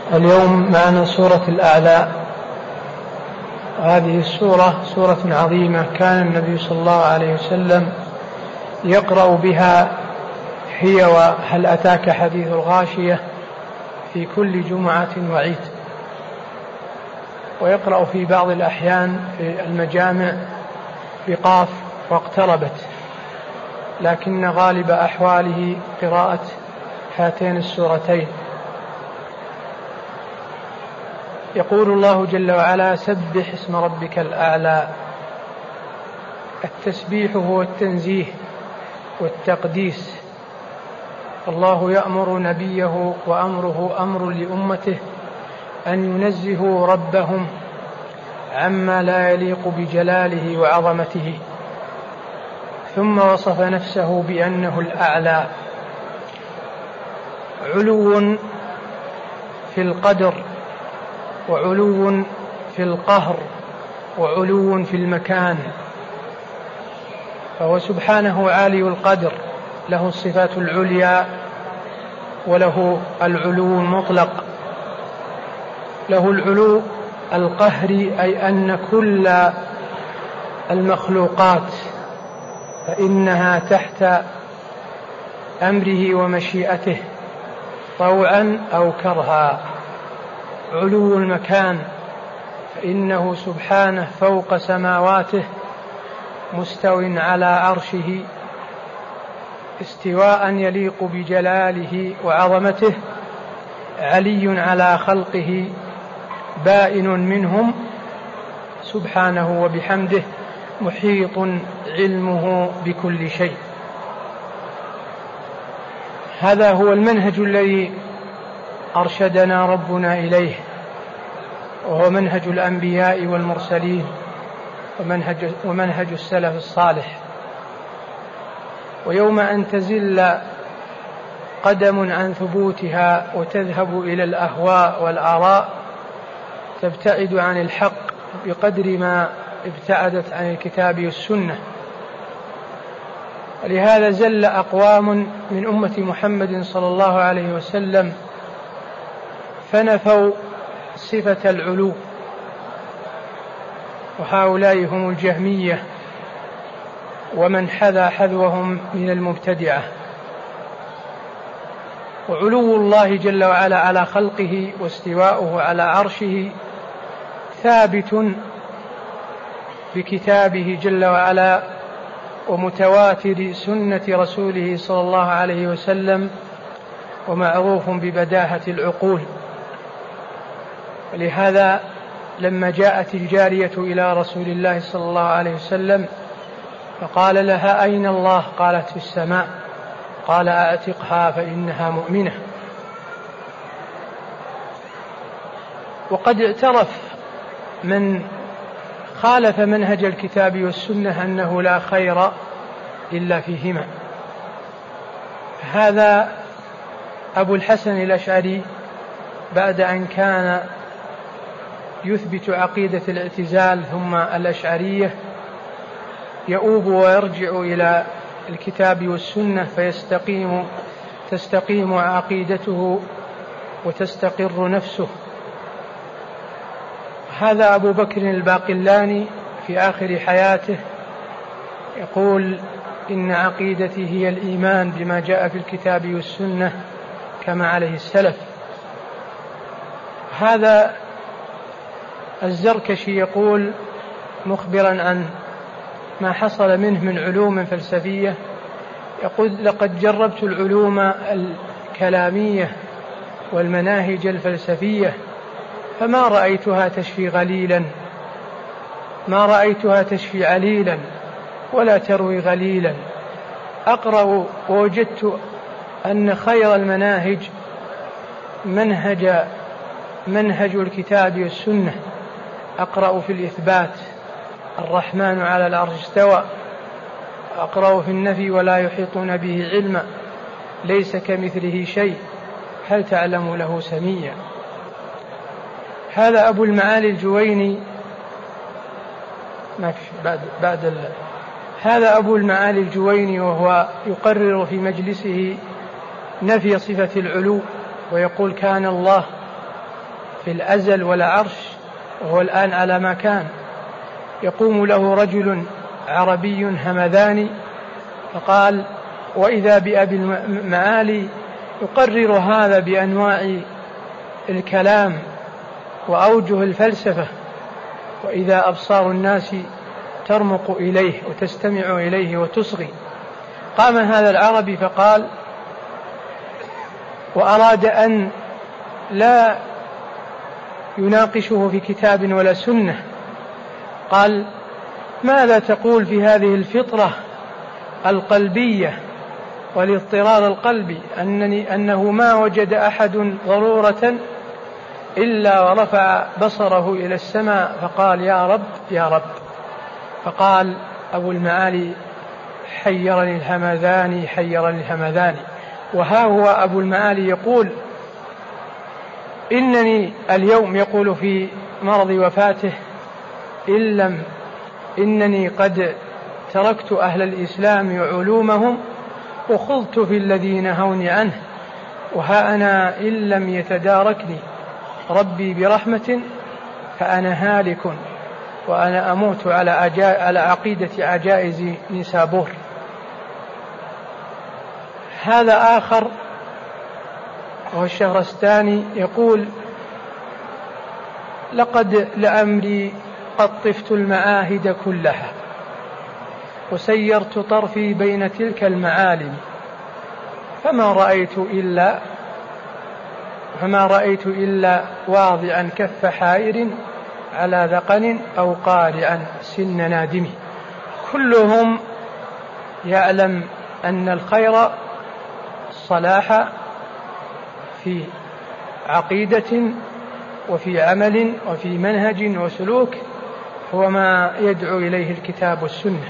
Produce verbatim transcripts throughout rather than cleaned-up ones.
اليوم معنا سورة الأعلى. هذه السورة سورة عظيمة، كان النبي صلى الله عليه وسلم يقرأ بها هي وهل أتاك حديث الغاشية في كل جمعة وعيد، ويقرأ في بعض الأحيان في المجامع بقاف واقتربت، لكن غالب أحواله قراءة هاتين السورتين. يقول الله جل وعلا: سبح اسم ربك الأعلى. التسبيح هو التنزيه والتقديس. الله يأمر نبيه وأمره أمر لأمته أن ينزهوا ربهم عما لا يليق بجلاله وعظمته، ثم وصف نفسه بأنه الأعلى، علو في القدر، وعلو في القهر، وعلو في المكان، فهو سبحانه عالي القدر، له الصفات العليا وله العلو المطلق. له العلو القهري، أي أن كل المخلوقات فإنها تحت أمره ومشيئته طوعا أو كرها. علو المكان، فإنه سبحانه فوق سماواته مستو على عرشه استواء يليق بجلاله وعظمته، علي على خلقه بائن منهم سبحانه وبحمده، محيط علمه بكل شيء. هذا هو المنهج الذي أرشدنا ربنا إليه، وهو منهج الأنبياء والمرسلين ومنهج, ومنهج السلف الصالح. ويوم أن تزل قدم عن ثبوتها وتذهب إلى الأهواء والآراء، تبتعد عن الحق بقدر ما ابتعدت عن الكتاب والسنة. ولهذا زل أقوام من أمة محمد صلى الله عليه وسلم فنفوا صفة العلو، وهؤلاء هم الجهمية ومن حذا حذوهم من المبتدعة. وعلو الله جل وعلا على خلقه واستواؤه على عرشه ثابت بكتابه جل وعلا ومتواتر سنة رسوله صلى الله عليه وسلم، ومعروف ببداهة العقول. ولهذا لما جاءت الجارية إلى رسول الله صلى الله عليه وسلم فقال لها: أين الله؟ قالت: في السماء. قال: أعتقها فإنها مؤمنة. وقد اعترف من خالف منهج الكتاب والسنة أنه لا خير إلا فيهما. هذا أبو الحسن الأشعري بعد أن كان يثبت عقيدة الاعتزال ثم الأشعرية، يؤوب ويرجع إلى الكتاب والسنة فيستقيم تستقيم عقيدته وتستقر نفسه. هذا أبو بكر الباقلاني في آخر حياته يقول: إن عقيدتي هي الإيمان بما جاء في الكتاب والسنة كما عليه السلف. هذا الزركشي يقول مخبرا عن ما حصل منه من علوم فلسفية، يقول: لقد جربت العلوم الكلامية والمناهج الفلسفية فما رأيتها تشفي غليلا، ما رأيتها تشفي عليلا ولا تروي غليلا. أقرأ ووجدت أن خير المناهج منهج منهج الكتاب والسنة. أقرأ في الإثبات: الرحمن على العرش استوى. أقرأ في النفي: ولا يحيطون به علما، ليس كمثله شيء، هل تعلم له سميا. هذا أبو المعالي الجويني بعد بعد ال... هذا أبو المعالي الجويني، وهو يقرر في مجلسه نفي صفة العلو، ويقول: كان الله في الأزل ولا عرش، وهو الآن على ما كان. يقوم له رجل عربي همذاني فقال: وإذا بأبي المعالي يقرر هذا بأنواع الكلام وأوجه الفلسفة، وإذا أبصار الناس ترمق إليه وتستمع إليه وتصغي. قام هذا العربي فقال، وأراد أن لا يناقشه في كتاب ولا سنة، قال: ماذا تقول في هذه الفطرة القلبية والاضطرار القلبي أنني أنه ما وجد أحد ضرورة إلا ورفع بصره إلى السماء فقال: يا رب يا رب. فقال أبو المعالي: حيرني الهمذاني حيرني الهمذاني. وها هو أبو المعالي يقول: إنني اليوم، يقول في مرض وفاته، إن لم إنني قد تركت أهل الإسلام وعلومهم وخضت في الذي نهوني عنه، وها أنا إن لم يتداركني ربي برحمة فأنا هالك وأنا أموت على, على عقيدة عجائز نسابور. هذا آخر وهو الشهرستاني يقول: لقد لأمري قد طفت المعاهد كلها وسيرت طرفي بين تلك المعالم فما رأيت إلا فما رأيت إلا واضعا كف حائر على ذقن أو قارعا سن نادم. كلهم يعلم أن الخير الصلاح في عقيدة وفي عمل وفي منهج وسلوك هو ما يدعو إليه الكتاب والسنة.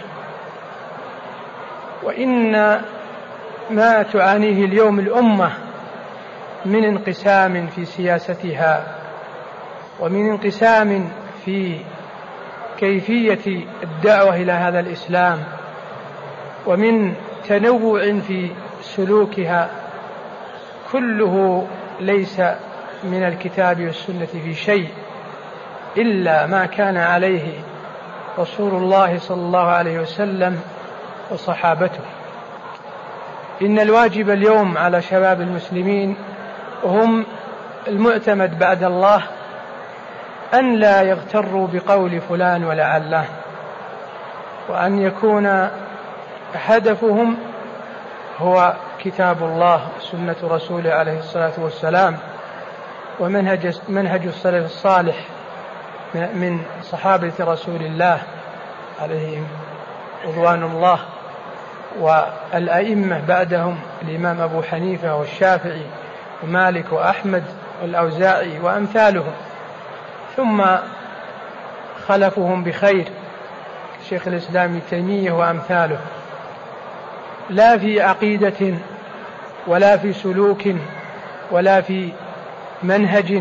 وإن ما تعانيه اليوم الأمة من انقسام في سياستها ومن انقسام في كيفية الدعوة إلى هذا الإسلام ومن تنوع في سلوكها كله ليس من الكتاب والسنة في شيء إلا ما كان عليه رسول الله صلى الله عليه وسلم وصحابته. إن الواجب اليوم على شباب المسلمين وهم المعتمد بعد الله أن لا يغتروا بقول فلان ولعله، وأن يكون هدفهم هو كتاب الله وسنة رسوله عليه الصلاة والسلام ومنهج منهج السلف الصالح من صحابة رسول الله عليهم رضوان الله، والأئمة بعدهم الإمام أبو حنيفة والشافعي ومالك وأحمد والأوزاعي وأمثالهم، ثم خلفهم بخير شيخ الإسلام ابن تيمية وأمثاله، لا في عقيدة ولا في سلوك ولا في منهج.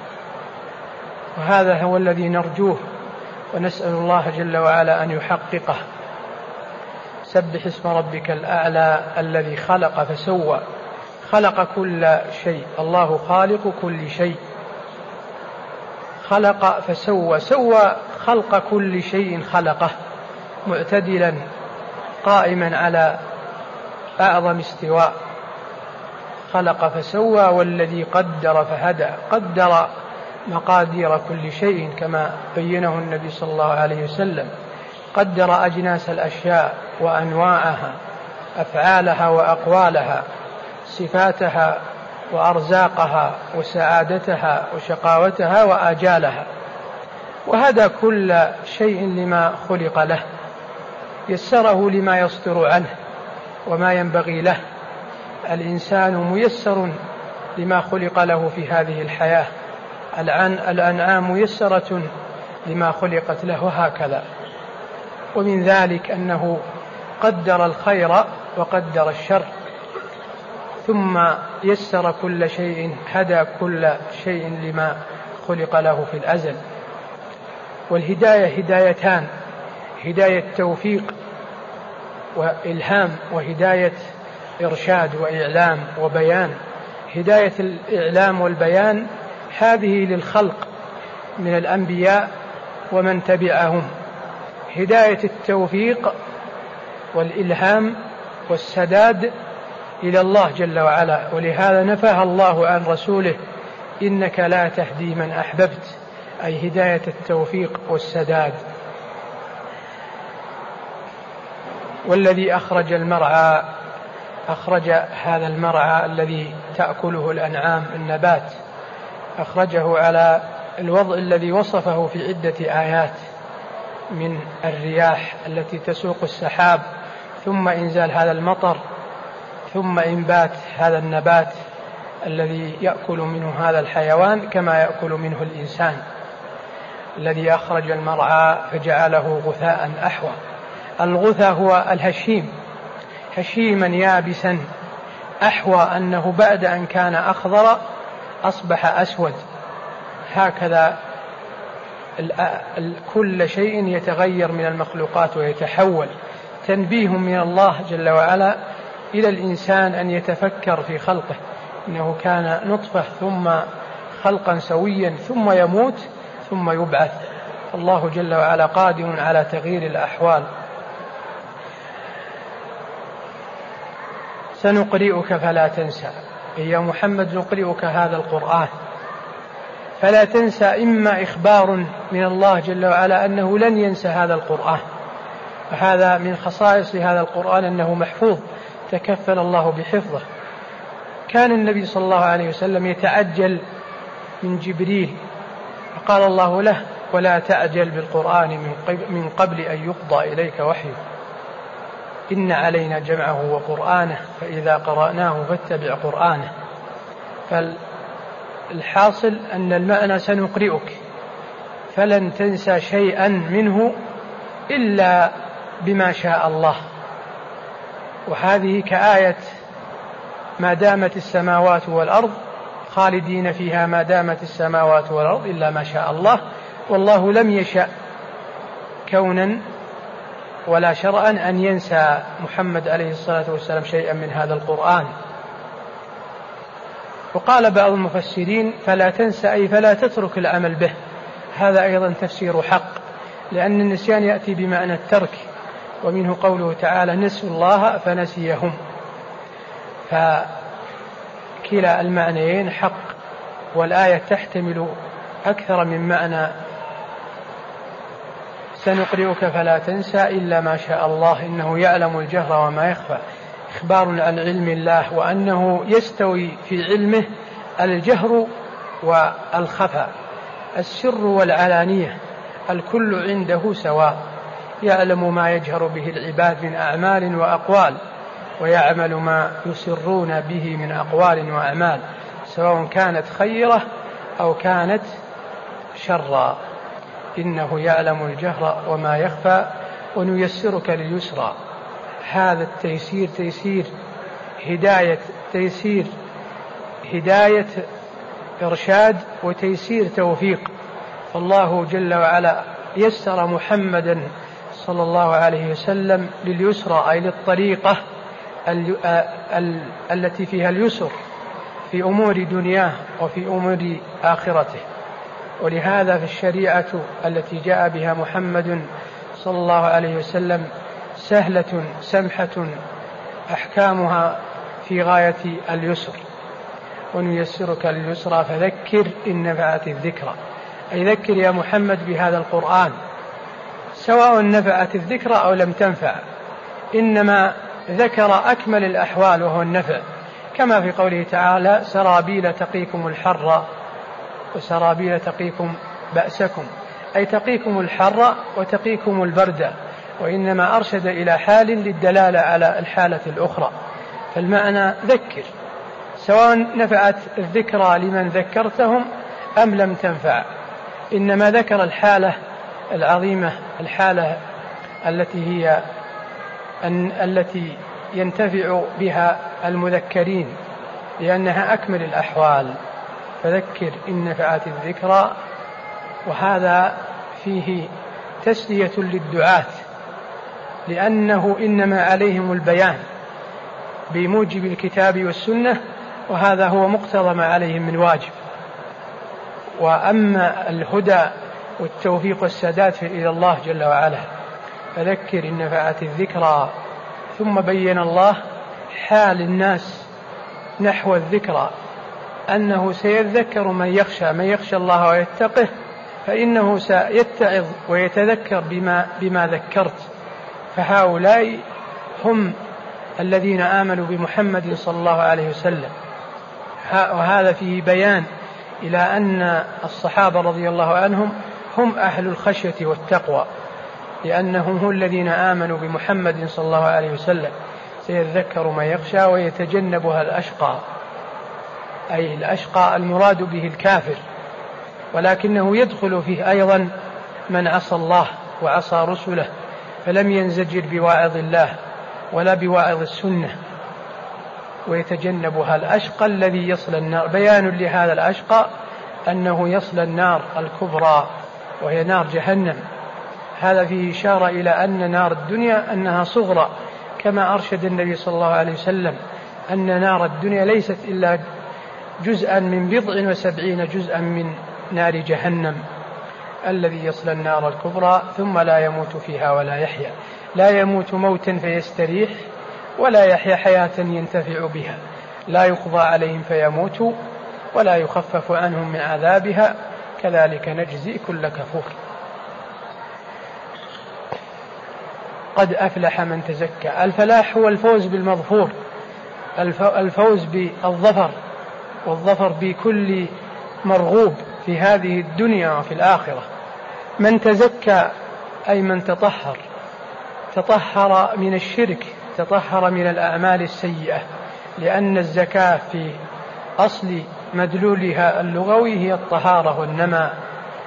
وهذا هو الذي نرجوه ونسأل الله جل وعلا أن يحققه. سبح اسم ربك الأعلى الذي خلق فسوى، خلق كل شيء، الله خالق كل شيء، خلق فسوى، سوى خلق كل شيء خلقه معتدلا قائما على أعظم استواء، خلق فسوى والذي قدر فهدى، قدر مقادير كل شيء كما بينه النبي صلى الله عليه وسلم، قدر أجناس الأشياء وأنواعها، أفعالها وأقوالها، صفاتها وأرزاقها وسعادتها وشقاوتها وآجالها، وهدى كل شيء لما خلق له، يسره لما يصدر عنه وما ينبغي له. الإنسان ميسر لما خلق له في هذه الحياة، الأنعام ميسرة لما خلقت له، هكذا. ومن ذلك أنه قدر الخير وقدر الشر، ثم يسر كل شيء، هدى كل شيء لما خلق له في الأزل. والهداية هدايتان: هداية توفيق وإلهام، وهداية إرشاد وإعلام وبيان. هداية الإعلام والبيان هذه للخلق من الأنبياء ومن تبعهم، هداية التوفيق والإلهام والسداد إلى الله جل وعلا. ولهذا نفاها الله عن رسوله: إنك لا تهدي من أحببت، أي هداية التوفيق والسداد. والذي أخرج المرعى، أخرج هذا المرعى الذي تأكله الأنعام النبات، أخرجه على الوضع الذي وصفه في عدة آيات من الرياح التي تسوق السحاب، ثم إنزال هذا المطر، ثم إنبات هذا النبات الذي يأكل منه هذا الحيوان كما يأكل منه الإنسان. الذي أخرج المرعى فجعله غثاء أحوى. الغثاء هو الهشيم، هشيما يابسا، أحوى أنه بعد أن كان أخضر أصبح أسود. هكذا كل شيء يتغير من المخلوقات ويتحول. تنبيه من الله جل وعلا إلى الإنسان أن يتفكر في خلقه، إنه كان نطفة ثم خلقا سويا ثم يموت ثم يبعث. الله جل وعلا قادر على تغيير الأحوال. سنقرئك فلا تنسى، يا محمد نقرئك هذا القرآن فلا تنسى. إما إخبار من الله جل وعلا أنه لن ينسى هذا القرآن، فهذا من خصائص هذا القرآن أنه محفوظ، تكفل الله بحفظه. كان النبي صلى الله عليه وسلم يتعجل من جبريل، فقال الله له: ولا تعجل بالقرآن من قبل أن يقضى إليك وحيه، إن علينا جمعه وقرآنه فإذا قرأناه فاتبع قرآنه. فالحاصل أن المعنى سنقرئك فلن تنسى شيئا منه إلا بما شاء الله. وهذه كآية ما دامت السماوات والأرض خالدين فيها ما دامت السماوات والأرض إلا ما شاء الله. والله لم يشأ كونا ولا شرعا أن ينسى محمد عليه الصلاة والسلام شيئا من هذا القرآن. وقال بعض المفسرين: فلا تنسى أي فلا تترك العمل به. هذا أيضا تفسير حق، لأن النسيان يأتي بمعنى الترك، ومنه قوله تعالى: نسوا الله فنسيهم. فكلا المعنيين حق، والآية تحتمل أكثر من معنى. سنقرئك فلا تنسى إلا ما شاء الله إنه يعلم الجهر وما يخفى. إخبار عن علم الله، وأنه يستوي في علمه الجهر والخفى، السر والعلانية، الكل عنده سواء. يعلم ما يجهر به العباد من أعمال وأقوال، ويعمل ما يسرون به من أقوال وأعمال، سواء كانت خيرة أو كانت شرا. إنه يعلم الجهر وما يخفى ونيسرك لليسرى. هذا التيسير تيسير هداية، تيسير هداية إرشاد، وتيسير توفيق. فالله جل وعلا يسر محمدا صلى الله عليه وسلم لليسرى، أي للطريقة التي فيها اليسر في أمور دنياه وفي أمور آخرته. ولهذا في الشريعة التي جاء بها محمد صلى الله عليه وسلم سهلة سمحة، أحكامها في غاية اليسر. ونيسرك لليسرى فذكر إن نفعت الذكرى، أي ذكر يا محمد بهذا القرآن، سواء نفعت الذكرى أو لم تنفع، إنما ذكر أكمل الأحوال وهو النفع، كما في قوله تعالى: سرابيل تقيكم الحر وسرابيل تقيكم بأسكم، أي تقيكم الحر وتقيكم البرد. وإنما أرشد إلى حال للدلالة على الحالة الأخرى. فالمعنى ذكر، سواء نفعت الذكرى لمن ذكرتهم أم لم تنفع، إنما ذكر الحالة العظيمة، الحالة التي هي أن التي ينتفع بها المذكرين، لأنها أكمل الأحوال. فذكر إن نفعت الذكرى. وهذا فيه تسلية للدعاة، لأنه إنما عليهم البيان بموجب الكتاب والسنة، وهذا هو مقتضى ما عليهم من واجب. وأما الهدى والتوفيق والسداد إلى الله جل وعلا. فذكر إن نفعت الذكرى. ثم بين الله حال الناس نحو الذكرى، أنه سيذكر من يخشى من يخشى الله ويتقه، فإنه سيتعظ ويتذكر بما, بما ذكرت. فهؤلاء هم الذين آمنوا بمحمد صلى الله عليه وسلم. وهذا فيه بيان إلى أن الصحابة رضي الله عنهم هم أهل الخشية والتقوى، لأنهم هم الذين آمنوا بمحمد صلى الله عليه وسلم. سيذكر من يخشى ويتجنبها الأشقى، أي الأشقى المراد به الكافر، ولكنه يدخل فيه أيضا من عصى الله وعصى رسله فلم ينزجر بواعظ الله ولا بواعظ السنة، ويتجنبها الأشقى الذي يصل النار. بيان لهذا الأشقى أنه يصل النار الكبرى وهي نار جهنم. هذا فيه إشارة إلى أن نار الدنيا أنها صغرى، كما أرشد النبي صلى الله عليه وسلم أن نار الدنيا ليست إلا جزءا من بضع وسبعين جزءا من نار جهنم، الذي يصل النار الكبرى ثم لا يموت فيها ولا يحيا. لا يموت موتا فيستريح، ولا يحيا حياة ينتفع بها. لا يقضى عليهم فيموتوا، ولا يخفف عنهم من عذابها، كذلك نجزي كل كفور. قد أفلح من تزكى. الفلاح هو الفوز بالمظفور، الفوز بالظفر، والظفر بكل مرغوب في هذه الدنيا وفي الآخرة. من تزكى أي من تطهر، تطهر من الشرك، تطهر من الأعمال السيئة، لأن الزكاة في أصل مدلولها اللغوي هي الطهارة والنماء.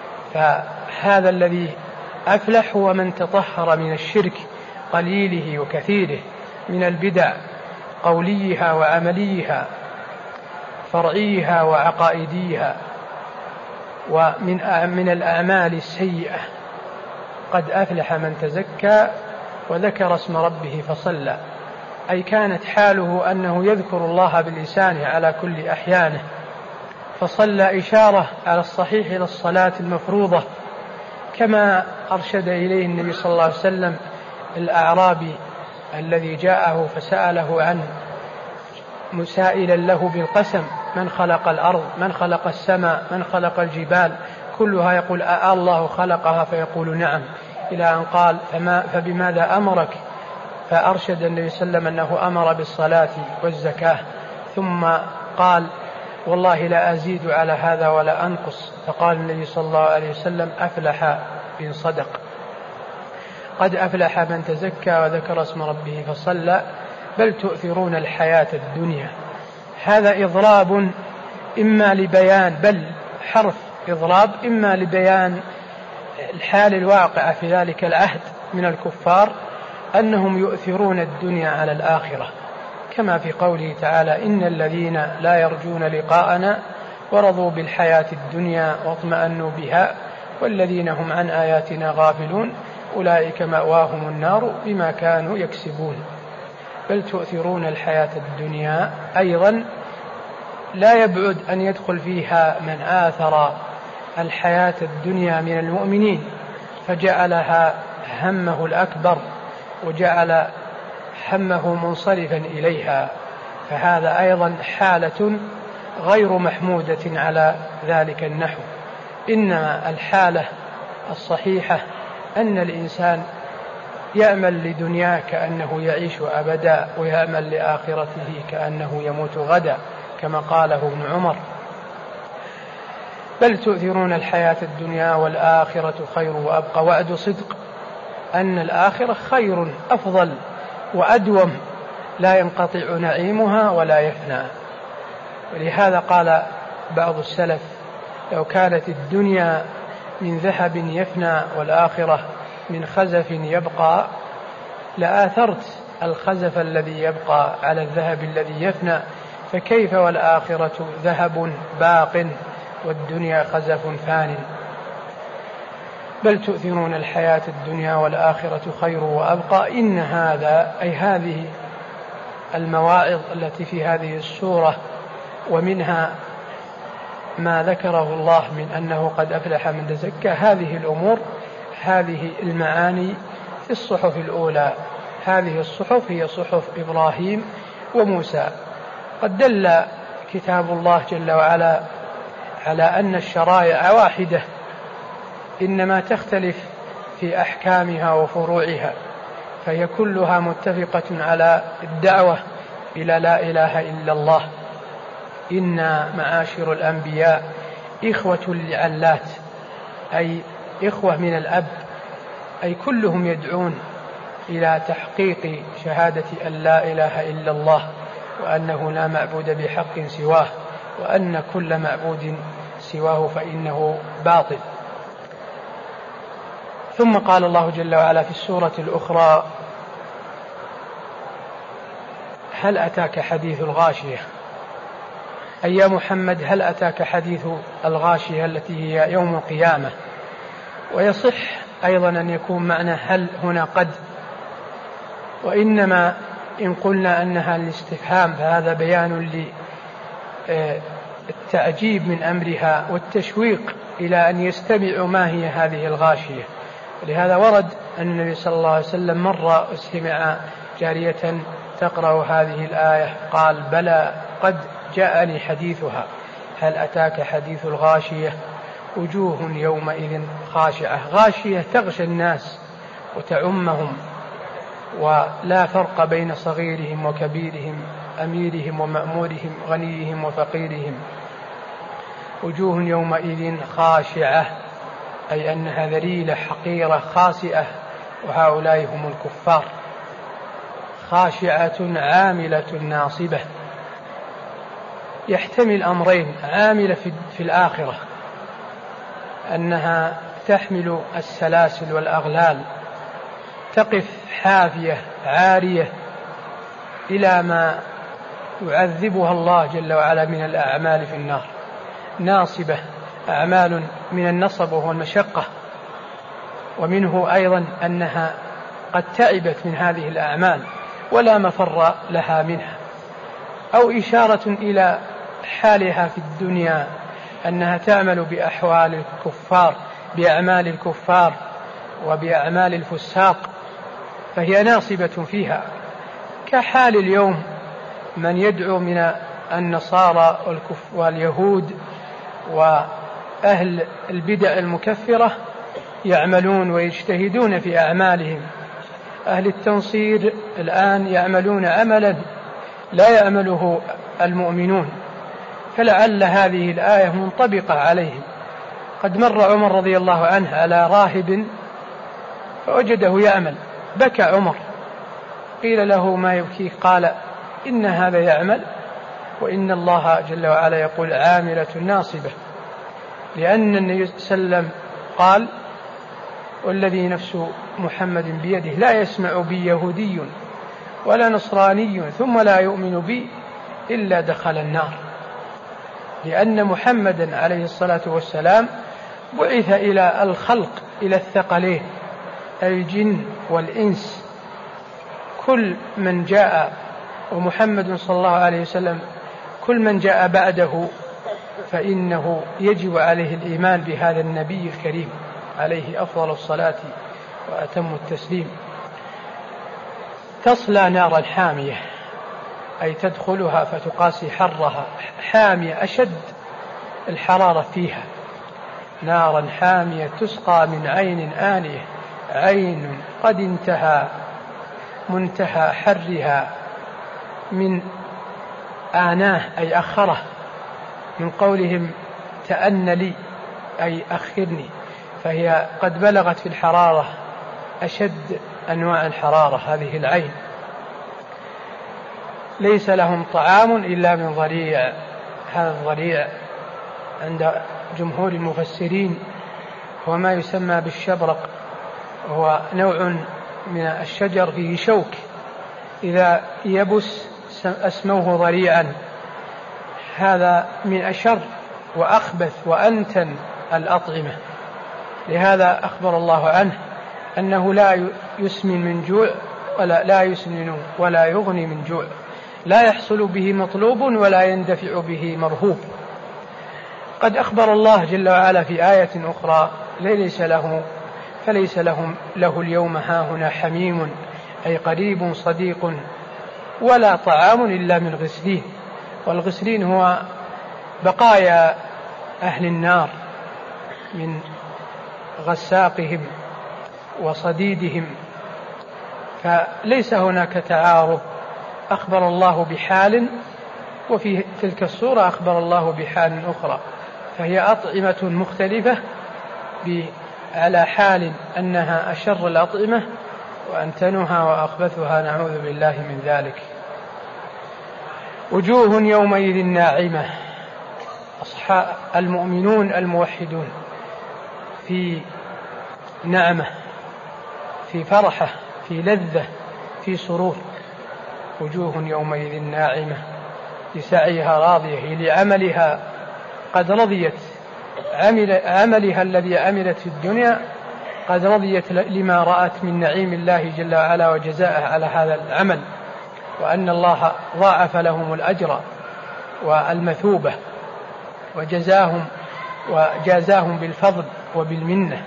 فهذا الذي أفلح هو من تطهر من الشرك قليله وكثيره، من البدع قوليها وعمليها، فرعيها وعقائديها، ومن من الأعمال السيئة. قد أفلح من تزكى وذكر اسم ربه فصلى، أي كانت حاله أنه يذكر الله بلسانه على كل أحيانه. فصلى إشارة على الصحيح إلى الصلاة المفروضة، كما أرشد إليه النبي صلى الله عليه وسلم الأعرابي الذي جاءه فسأله عن مسائلا له بالقسم: من خلق الأرض، من خلق السماء، من خلق الجبال، كلها يقول أأ الله خلقها؟ فيقول نعم، إلى أن قال: فما فبماذا أمرك؟ فأرشد النبي صلى الله عليه وسلم أنه أمر بالصلاة والزكاة، ثم قال: والله لا أزيد على هذا ولا أنقص. فقال النبي صلى الله عليه وسلم: أفلح إن صدق. قد أفلح من تزكى وذكر اسم ربه فصلى، بل تؤثرون الحياة الدنيا. هذا إضراب إما لبيان، بل حرف إضراب إما لبيان الحال الواقع في ذلك العهد من الكفار، أنهم يؤثرون الدنيا على الآخرة، كما في قوله تعالى: إن الذين لا يرجون لقاءنا ورضوا بالحياة الدنيا واطمأنوا بها والذين هم عن آياتنا غافلون أولئك مأواهم النار بما كانوا يكسبون. بل تؤثرون الحياة الدنيا أيضا لا يبعد أن يدخل فيها من آثر الحياة الدنيا من المؤمنين فجعلها همه الأكبر وجعل همه منصرفا إليها، فهذا أيضا حالة غير محمودة على ذلك النحو. إنما الحالة الصحيحة أن الإنسان يأمل لدنياه كأنه يعيش أبدا، ويأمل لآخرته كأنه يموت غدا، كما قاله ابن عمر. بل تؤثرون الحياة الدنيا والآخرة خير وأبقى. وعد صدق أن الآخرة خير أفضل وأدوم، لا ينقطع نعيمها ولا يفنى. ولهذا قال بعض السلف: لو كانت الدنيا من ذهب يفنى والآخرة من خزف يبقى لآثرت الخزف الذي يبقى على الذهب الذي يفنى، فكيف والآخرة ذهب باق والدنيا خزف فان. بل تؤثرون الحياة الدنيا والآخرة خير وأبقى. إن هذا أي هذه المواعظ التي في هذه السورة، ومنها ما ذكره الله من أنه قد أفلح من تزكى، هذه الأمور هذه المعاني في الصحف الأولى. هذه الصحف هي صحف إبراهيم وموسى. قد دل كتاب الله جل وعلا على أن الشرائع واحدة، إنما تختلف في أحكامها وفروعها، فهي كلها متفقة على الدعوة إلى لا إله إلا الله. إنا معاشر الأنبياء إخوة لعلات، أي إخوة من الأب، أي كلهم يدعون إلى تحقيق شهادة أن لا إله إلا الله، وأنه لا معبود بحق سواه، وأن كل معبود سواه فإنه باطل. ثم قال الله جل وعلا في السورة الأخرى: هل أتاك حديث الغاشية؟ أي يا محمد هل أتاك حديث الغاشية التي هي يوم القيامة؟ ويصح أيضا أن يكون معنى هل هنا قد، وإنما إن قلنا أنها الاستفهام فهذا بيان للتعجيب من أمرها والتشويق إلى أن يستمعوا ما هي هذه الغاشية. لهذا ورد أن النبي صلى الله عليه وسلم مر استمع جارية تقرأ هذه الآية قال: بلى قد جاءني حديثها، هل أتاك حديث الغاشية؟ وجوه يومئذ خاشعة. غاشية تغشى الناس وتعمهم، ولا فرق بين صغيرهم وكبيرهم، أميرهم ومأمورهم، غنيهم وفقيرهم. وجوه يومئذ خاشعة، أي أنها ذليلة حقيرة خاسئة، وهؤلاء هم الكفار. خاشعة عاملة ناصبة، يحتمل أمرين: عاملة في الآخرة أنها تحمل السلاسل والأغلال، تقف حافية عارية إلى ما يعذبها الله جل وعلا من الأعمال في النار. ناصبة، أعمال من النصب وهو المشقة، ومنه أيضا أنها قد تعبت من هذه الأعمال ولا مفر لها منها. أو إشارة إلى حالها في الدنيا أنها تعمل بأحوال الكفار، بأعمال الكفار وبأعمال الفساق، فهي ناصبة فيها، كحال اليوم من يدعو من النصارى واليهود وأهل البدع المكفرة، يعملون ويجتهدون في أعمالهم. أهل التنصير الآن يعملون عملا لا يعمله المؤمنون، فلعل هذه الآية منطبقة عليهم. قد مر عمر رضي الله عنه على راهب فوجده يعمل، بكى عمر، قيل له: ما يبكيك؟ قال: إن هذا يعمل وإن الله جل وعلا يقول عاملة ناصبة. لأن النبي صلى الله عليه وسلم قال: والذي نفس محمد بيده لا يسمع بي يهودي ولا نصراني ثم لا يؤمن بي إلا دخل النار. لأن محمدا عليه الصلاة والسلام بعث إلى الخلق، إلى الثقلين الجن والإنس. كل من جاء، ومحمد صلى الله عليه وسلم كل من جاء بعده فإنه يجب عليه الإيمان بهذا النبي الكريم عليه أفضل الصلاة وأتم التسليم. تصلى نارا حامية، أي تدخلها فتقاسي حرها، حامية أشد الحرارة فيها. نارا حامية تسقى من عين آنية، عين قد انتهى منتهى حرها من آناه، أي أخره، من قولهم تأن لي أي أخرني، فهي قد بلغت في الحرارة أشد أنواع الحرارة هذه العين. ليس لهم طعام إلا من ضريع. هذا الضريع عند جمهور المفسرين هو ما يسمى بالشبرق، وهو نوع من الشجر فيه شوك، إذا يبس أسموه ضريعا. هذا من أشر وأخبث وأنتن الأطعمة. لهذا أخبر الله عنه أنه لا يسمن من جوع ولا لا يسمن ولا يغني من جوع، لا يحصل به مطلوب ولا يندفع به مرهوب. قد أخبر الله جل وعلا في آية أخرى ليس له فليس لهم له اليوم هاهنا حميم أي قريب صديق ولا طعام إلا من غسلين. والغسلين هو بقايا أهل النار من غساقهم وصديدهم، فليس هناك تعارض. أخبر الله بحال، وفي تلك الصورة أخبر الله بحال أخرى، فهي أطعمة مختلفة على حال أنها أشر الأطعمة وأنتنها وأخبثها، نعوذ بالله من ذلك. وجوه يومئذ ناعمة، أصحاب المؤمنون الموحدون في نعمة، في فرحة، في لذة، في سرور. وجوه يومئذ ناعمة لسعيها راضية، لعملها قد رضيت، عمل عملها الذي عملت في الدنيا قد رضيت لما رأت من نعيم الله جل وعلا وجزاءه على هذا العمل، وأن الله ضاعف لهم الأجر والمثوبة وجزاهم وجازاهم بالفضل وبالمنة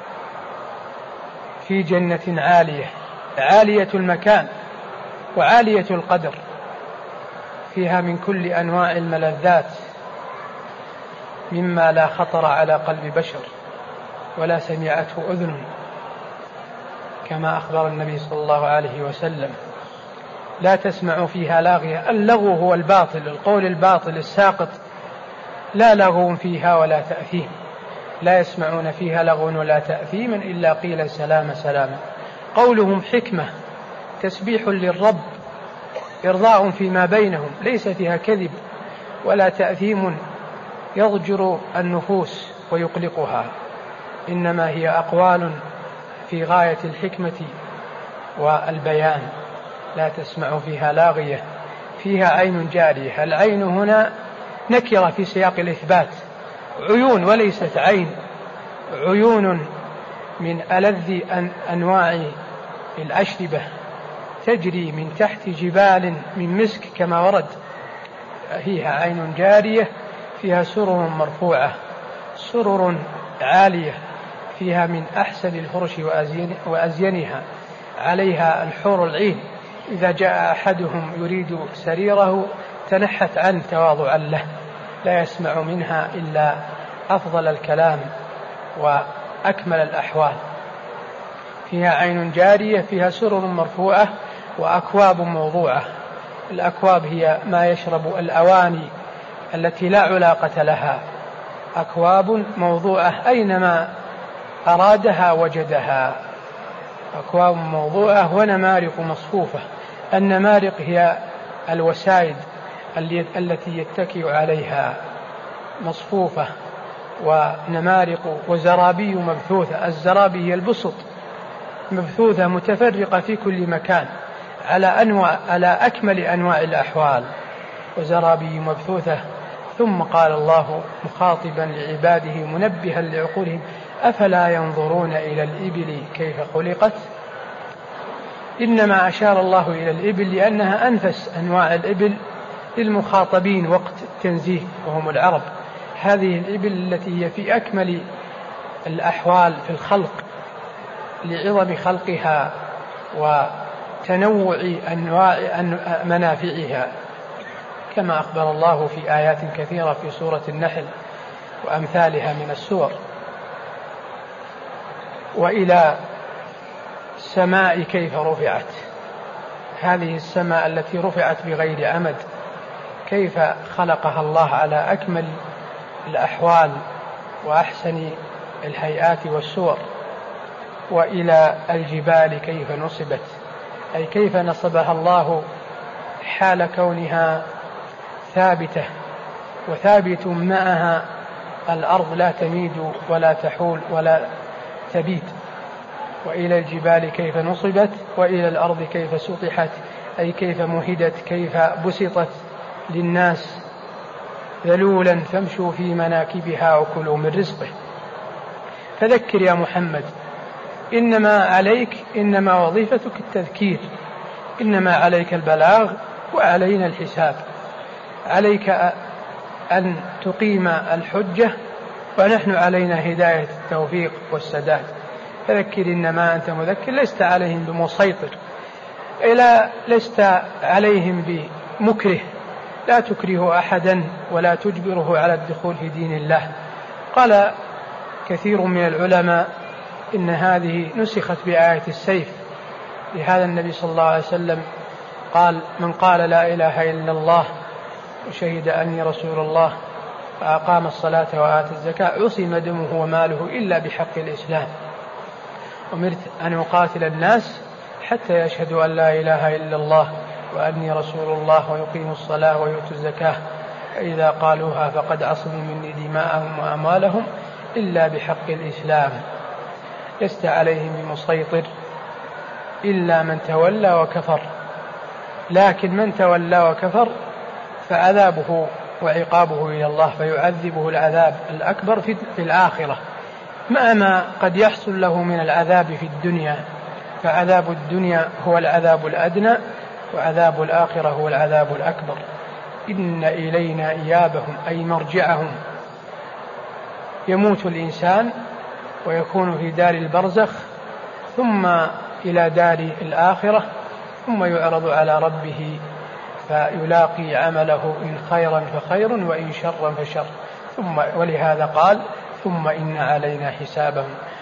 في جنة عالية، عالية المكان وعالية القدر، فيها من كل أنواع الملذات مما لا خطر على قلب بشر ولا سمعته أذن، كما أخبر النبي صلى الله عليه وسلم: لا تسمع فيها لاغية. اللغو هو الباطل، القول الباطل الساقط، لا لغو فيها ولا تأثيم، لا يسمعون فيها لغو ولا تأثيما إلا قيل سلام سلاما. قولهم حكمة، تسبيح للرب، إرضاء فيما بينهم، ليس فيها كذب ولا تأثيم يضجر النفوس ويقلقها، إنما هي أقوال في غاية الحكمة والبيان. لا تسمع فيها لاغية، فيها عين جارية. العين هنا نكرة في سياق الإثبات، عيون وليست عين، عيون من ألذ أنواع الأشربة تجري من تحت جبال من مسك كما ورد. فيها عين جارية، فيها سرر مرفوعة، سرر عالية، فيها من أحسن الفرش وأزينها، عليها الحور العين، إذا جاء أحدهم يريد سريره تنحت عنه تواضعا له، لا يسمع منها إلا أفضل الكلام وأكمل الأحوال. فيها عين جارية، فيها سرر مرفوعة وأكواب موضوعة. الأكواب هي ما يشرب الأواني التي لا علاقة لها، أكواب موضوعة أينما أرادها وجدها، أكواب موضوعة ونمارق مصفوفة. النمارق هي الوسائد التي يتكئ عليها، مصفوفة، ونمارق وزرابي مبثوثة. الزرابي هي البسط، مبثوثة متفرقة في كل مكان على أنواع على أكمل أنواع الأحوال، وزرابي مبثوثة. ثم قال الله مخاطبا لعباده منبها لعقولهم: أفلا ينظرون إلى الإبل كيف خلقت. إنما أشار الله إلى الإبل لأنها أنفس أنواع الإبل للمخاطبين وقت التنزيه وهم العرب. هذه الإبل التي هي في أكمل الأحوال في الخلق لعظم خلقها وتنوع أنواع منافعها، كما أخبر الله في آيات كثيرة في سورة النحل وأمثالها من السور. وإلى السماء كيف رفعت، هذه السماء التي رفعت بغير عمد، كيف خلقها الله على أكمل الأحوال وأحسن الهيئات والصور. وإلى الجبال كيف نصبت، أي كيف نصبها الله حال كونها ثابتة، وثابت معها الأرض لا تميد ولا تحول ولا تبيد. وإلى الجبال كيف نصبت، وإلى الأرض كيف سطحت، أي كيف مهدت، كيف بسطت للناس ذلولا فامشوا في مناكبها وكلوا من رزقه. فذكر يا محمد، إنما عليك إنما وظيفتك التذكير، إنما عليك البلاغ وعلينا الحساب. عليك أن تقيم الحجة، ونحن علينا هداية التوفيق والسداد. فذكر إنما أنت مذكر، لست عليهم بمسيطر، إلا لست عليهم بمكره، لا تكره أحدا ولا تجبره على الدخول في دين الله. قال كثير من العلماء إن هذه نسخت بآية السيف، لهذا النبي صلى الله عليه وسلم قال: من قال لا إله إلا الله وشهد أني رسول الله فأقام الصلاة وآتى الزكاة عصم دمه وماله إلا بحق الإسلام، أمرت أن أقاتل الناس حتى يشهدوا أن لا إله إلا الله وأني رسول الله ويقيموا الصلاة ويؤتوا الزكاة، فإذا قالوها فقد عصموا مني دماءهم وأموالهم إلا بحق الإسلام. لست عليهم بمسيطر إلا من تولى وكفر، لكن من تولى وكفر فعذابه وعقابه إلى الله، فيعذبه العذاب الأكبر في الآخرة مع ما قد يحصل له من العذاب في الدنيا، فعذاب الدنيا هو العذاب الأدنى، وعذاب الآخرة هو العذاب الأكبر. إن إلينا إيابهم أي مرجعهم. يموت الإنسان ويكون في دار البرزخ ثم إلى دار الآخرة، ثم يعرض على ربه فيلاقي عمله إن خيرا فخير وإن شرا فشر، ثم ولهذا قال: ثم إن علينا حسابهم.